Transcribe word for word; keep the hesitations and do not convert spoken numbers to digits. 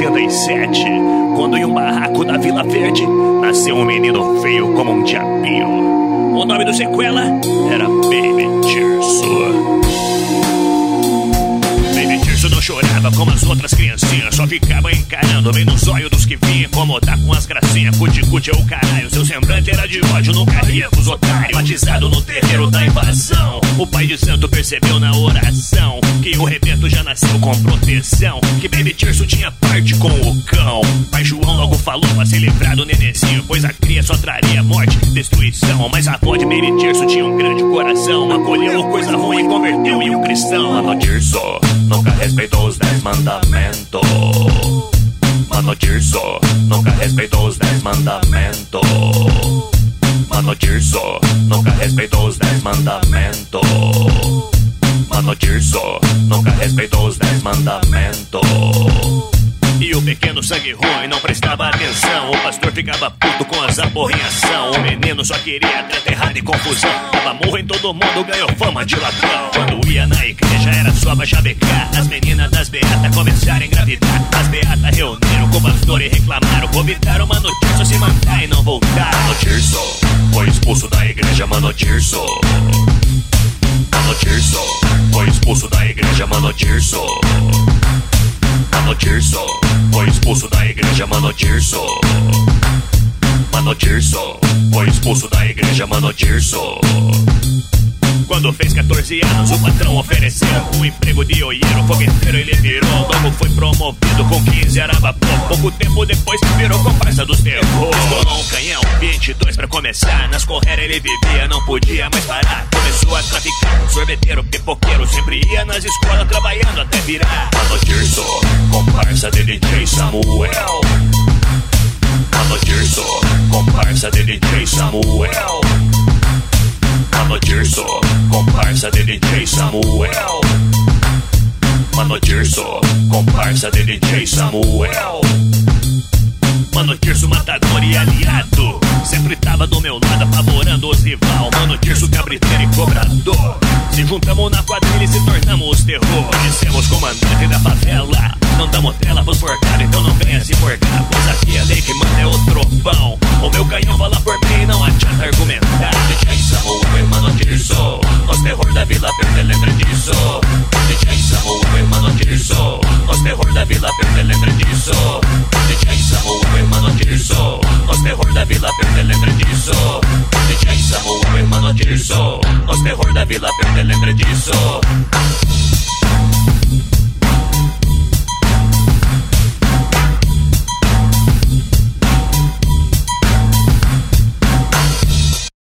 oitenta e sete, quando em um barraco da Vila Verde nasceu um menino feio como um diabinho. O nome do sequela era Baby Tirso. Baby Tirso não chorava como as outras criancinhas, só ficava encarando bem nos olhos dos que vinham incomodar com as gracinhas. Cuti-cuti é o caralho, seu semblante era de ódio, nunca ria pros otários. Batizado no terreiro da invasão, o pai de santo percebeu na oração que o rebento já nasceu com proteção, que Baby Tirso tinha parte com o cão. Pai João logo falou pra se livrar do nenenzinho, pois a cria só traria morte e destruição. Mas a avó de Baby Tirso tinha um grande coração, acolheu coisa ruim e converteu em um cristão. Mano Tirso nunca respeitou os dez mandamentos. Mano Tirso nunca respeitou os dez mandamentos. Mano Tirso nunca respeitou os dez mandamentos. Mano Tirso nunca respeitou os dez mandamentos. E o pequeno sangue ruim não prestava atenção, o pastor ficava puto com as aborrinhação. O menino só queria treta errada e confusão, dava murro em todo mundo, ganhou fama de ladrão. Quando ia na igreja era só pra chavecar, as meninas das beatas começaram a engravidar. As beatas reuniram com o pastor e reclamaram, convidaram o Mano Tirso a se mandar e não voltar. Mano Tirso foi expulso da igreja, Mano Tirso. Mano Tirso foi expulso da igreja, Mano Tirso. Mano Tirso foi expulso da igreja, Mano Tirso. Mano Tirso foi expulso da igreja, Mano Tirso. Quando fez catorze anos, o patrão ofereceu um emprego de olheiro, fogueteiro ele virou. Logo foi promovido com quinze arabapô. Pouco tempo depois virou comparsa dos terror. Escolou um canhão, vinte e dois pra começar. Nas correras ele vivia, não podia mais parar. Começou a traficar, sorveteiro, pipoqueiro. Sempre ia nas escolas trabalhando até virar Mano Tirso, comparsa de D J Samuel. Mano Tirso, comparsa de D J Samuel. Mano Tirso, comparsa de D J Samuel. Mano Tirso, comparsa de D J Samuel. Mano Tirso, matador e aliado, sempre tava do meu lado apavorando os rival. Mano Tirso, cabriteiro e cobrador, se juntamos na quadrilha e se tornamos terror. Conhecemos comandante da favela, não damos tela pros porcados, então não venha se porcar, pois aqui a lei que manda é o trovão. O meu canhão fala por mim, não adianta argumentar. D J Samuel, Mano Tirso, os terror da Vila Verde, lembra disso. D J Samuel, Mano Tirso, os terror da Vila Verde, lembra disso. D J Samuel, Mano Tirso, os terror da Vila Verde, lembra disso. D J Samuel, Mano Tirso, os terror da Vila Verde, lembra disso.